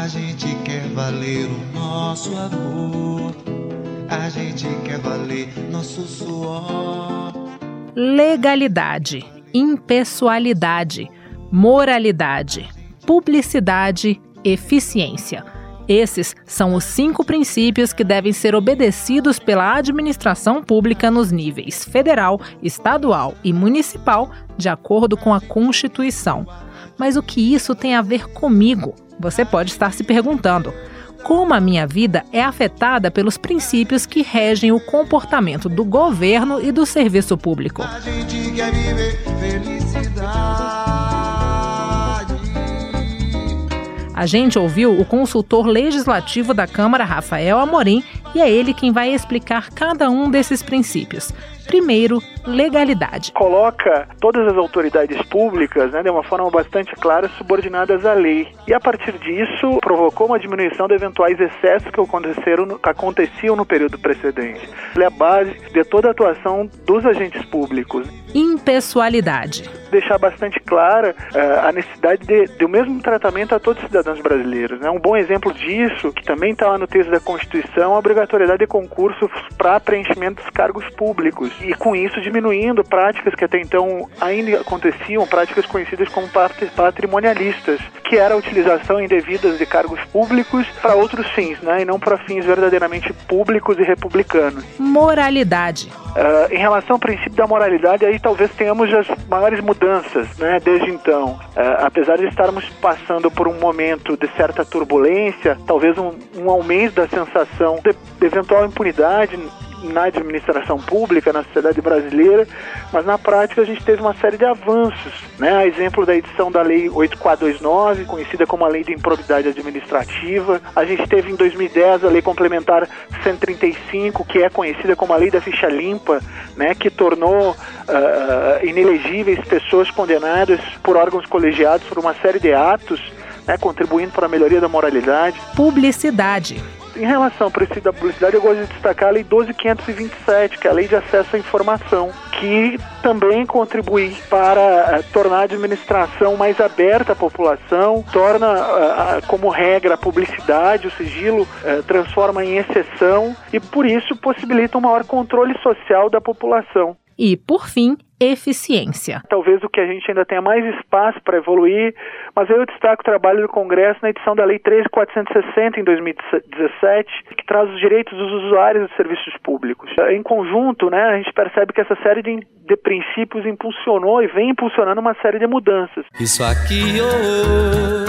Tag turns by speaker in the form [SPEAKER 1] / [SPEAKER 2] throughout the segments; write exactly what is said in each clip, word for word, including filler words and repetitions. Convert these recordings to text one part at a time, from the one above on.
[SPEAKER 1] gente quer valer o nosso amor, a gente quer valer nosso suor.
[SPEAKER 2] Legalidade, impessoalidade, moralidade, publicidade, eficiência. Esses são os cinco princípios que devem ser obedecidos pela administração pública nos níveis federal, estadual e municipal, de acordo com a Constituição. Mas o que isso tem a ver comigo? Você pode estar se perguntando. Como a minha vida é afetada pelos princípios que regem o comportamento do governo e do serviço público?
[SPEAKER 1] A gente quer viver felicidade.
[SPEAKER 2] A gente ouviu o consultor legislativo da Câmara, Rafael Amorim, e é ele quem vai explicar cada um desses princípios. Primeiro, legalidade.
[SPEAKER 3] Coloca todas as autoridades públicas, né, de uma forma bastante clara, subordinadas à lei. E a partir disso, provocou uma diminuição de eventuais excessos que aconteceram no, que aconteciam no período precedente. Ela é a base de toda a atuação dos agentes públicos.
[SPEAKER 2] Impessoalidade.
[SPEAKER 3] Deixar bastante clara uh, a necessidade de, de o mesmo tratamento a todos os cidadãos brasileiros. Né? Um bom exemplo disso, que também está lá no texto da Constituição, é a obrigatoriedade de concursos para preenchimento dos cargos públicos. E com isso diminuindo práticas que até então ainda aconteciam, práticas conhecidas como patrimonialistas, que era a utilização indevida de cargos públicos para outros fins, né? E não para fins verdadeiramente públicos e republicanos.
[SPEAKER 2] Moralidade.
[SPEAKER 3] Uh, em relação ao princípio da moralidade, aí talvez tenhamos as maiores mudanças, né, desde então. Uh, apesar de estarmos passando por um momento de certa turbulência, talvez um, um aumento da sensação de, de eventual impunidade na administração pública, na sociedade brasileira, mas na prática a gente teve uma série de avanços, né? A exemplo da edição da Lei oito mil quatrocentos e vinte e nove, conhecida como a Lei de Improbidade Administrativa. A gente teve em dois mil e dez a Lei Complementar cento e trinta e cinco, que é conhecida como a Lei da Ficha Limpa, né? Que tornou uh, inelegíveis pessoas condenadas por órgãos colegiados por uma série de atos, né? Contribuindo para a melhoria da moralidade.
[SPEAKER 2] Publicidade.
[SPEAKER 3] Em relação ao princípio da publicidade, eu gosto de destacar a Lei doze mil quinhentos e vinte e sete, que é a Lei de Acesso à Informação, que também contribui para uh, tornar a administração mais aberta à população, torna, uh, como regra, a publicidade, o sigilo, uh, transforma em exceção e, por isso, possibilita um maior controle social da população.
[SPEAKER 2] E, por fim, eficiência.
[SPEAKER 3] Talvez o que a gente ainda tenha mais espaço para evoluir, mas eu destaco o trabalho do Congresso na edição da Lei treze mil quatrocentos e sessenta, em dois mil e dezessete, que traz os direitos dos usuários dos serviços públicos. Em conjunto, né, a gente percebe que essa série de, de princípios impulsionou e vem impulsionando uma série de mudanças.
[SPEAKER 1] Isso aqui oh,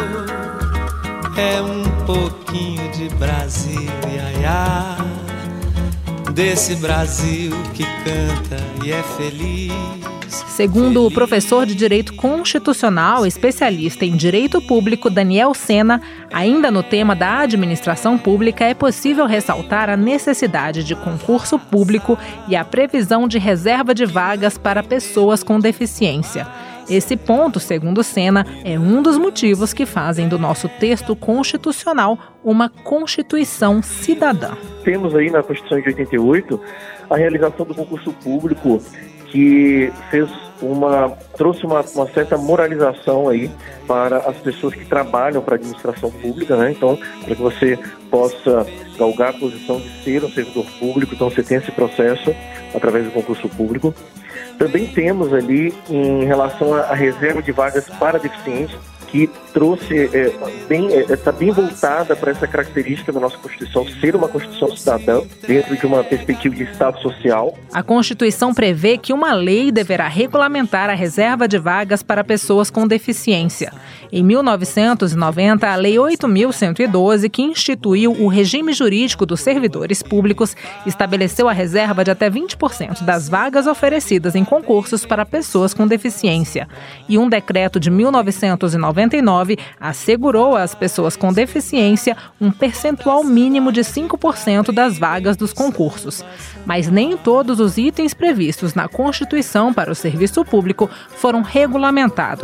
[SPEAKER 1] é um pouquinho de Brasil, ia, ia. Desse Brasil que canta e é feliz.
[SPEAKER 2] Segundo o professor de Direito Constitucional, especialista em Direito Público, Daniel Sena, ainda no tema da administração pública, é possível ressaltar a necessidade de concurso público e a previsão de reserva de vagas para pessoas com deficiência. Esse ponto, segundo Sena, é um dos motivos que fazem do nosso texto constitucional uma Constituição cidadã.
[SPEAKER 4] Temos aí na Constituição de oitenta e oito a realização do concurso público, que fez uma, trouxe uma, uma certa moralização aí para as pessoas que trabalham para a administração pública, né? Então, para que você possa galgar a posição de ser um servidor público, então você tem esse processo através do concurso público. Também temos ali, em relação à reserva de vagas para deficientes, que trouxe, é, bem, está é, bem voltada para essa característica da nossa Constituição, ser uma Constituição cidadã, dentro de uma perspectiva de Estado social.
[SPEAKER 2] A Constituição prevê que uma lei deverá regulamentar a reserva de vagas para pessoas com deficiência. Em mil novecentos e noventa, a Lei oito mil cento e doze, que instituiu o regime jurídico dos servidores públicos, estabeleceu a reserva de até vinte por cento das vagas oferecidas em concursos para pessoas com deficiência. E um decreto de mil novecentos e noventa e nove assegurou às pessoas com deficiência um percentual mínimo de cinco por cento das vagas dos concursos. Mas nem todos os itens previstos na Constituição para o serviço público foram regulamentados.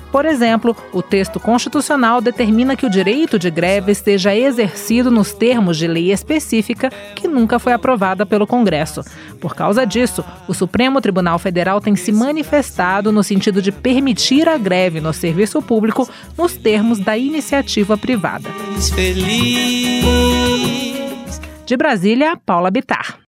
[SPEAKER 2] Por exemplo, o texto constitucional determina que o direito de greve seja exercido nos termos de lei específica que nunca foi aprovada pelo Congresso. Por causa disso, o Supremo Tribunal Federal tem se manifestado no sentido de permitir a greve no serviço público nos termos da iniciativa privada. De Brasília, Paula Bittar.